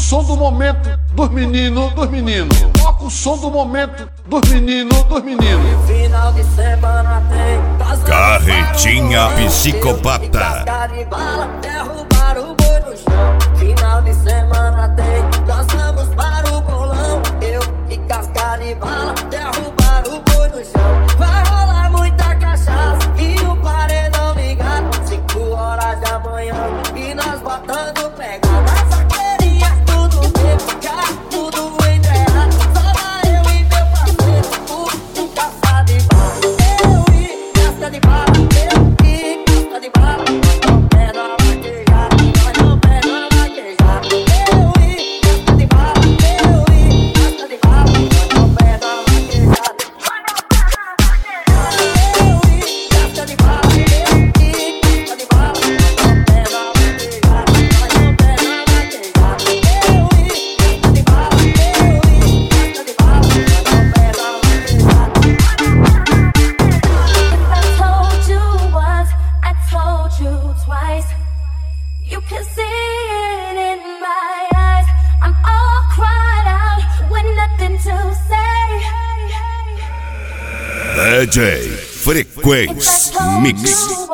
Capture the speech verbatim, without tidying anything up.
som do momento dos meninos, dos meninos. Toca o som do momento dos meninos, dos meninos. Final de semana tem Carretinha Psicopata. Derrubar o boi no chão. Final de semana tem, nós vamos para o bolão. Eu e cascar de bala, derrubar o boi no chão. Vai rolar muita cachaça e o paredão ligado. Cinco horas da manhã e nós botando pegada. Nas vaqueirinhas tudo bem, já tudo enterrado. Só vai eu e meu parceiro, o, o caçar de bala. Eu e casca de bala, eu e casca de bala. Não pega a vaquejada, nós não pega a vaquejada. Eu e casca de bala, eu e casca de bala. Nós não pega a vaquejada. Eu e casca de bala, eu e casca de bala. Não pega a vaquejada, nós não pega a vaquejada. Eu e casca de bala, eu e casca de bala. Nós não pega a vaquejada. I told you once, I told you twice. You can see it in my eyes. I'm all cried out with nothing to say. D J Frequência If I told Mix. you